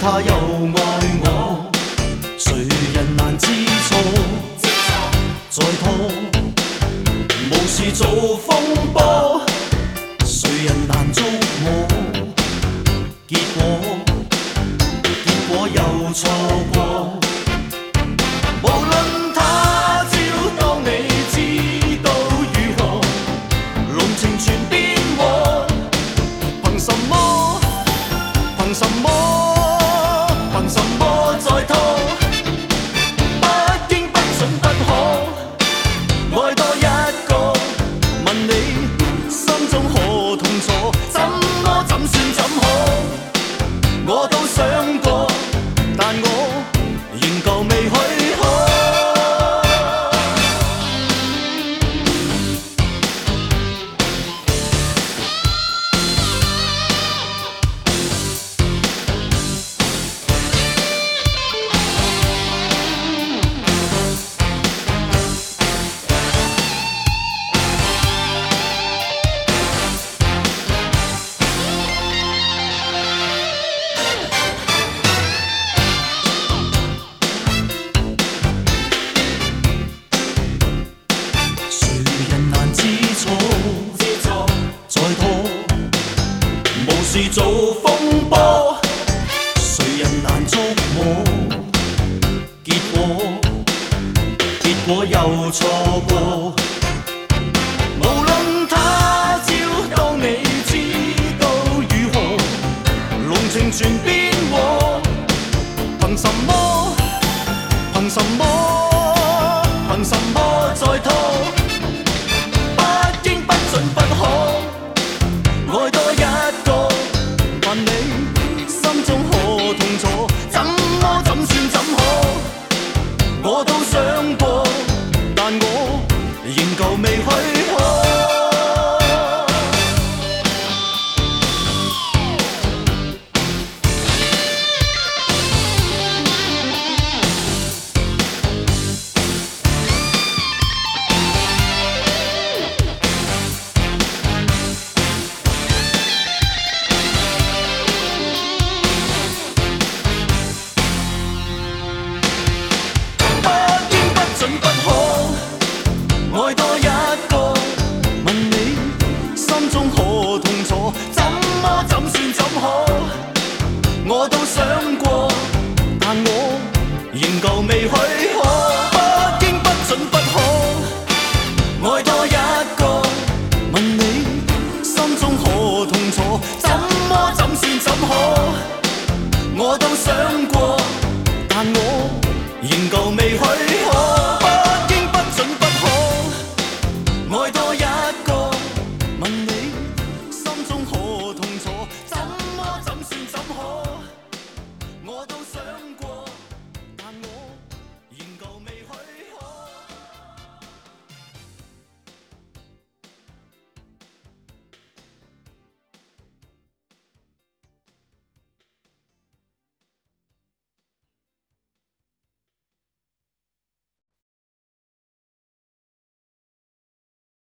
他又愛我，誰人難知錯？再拖，無事做風波，誰人難捉摸？結果又錯過。無論他朝當你知道如何，濃情全變和，憑什麼？憑什麼？憑什麼再拖？不經不准不可，愛多一個，問你心中何痛楚？怎麼怎算怎可？我都想過，但我仍舊未許可。無事做風波，誰人難捉摸？結果又錯過。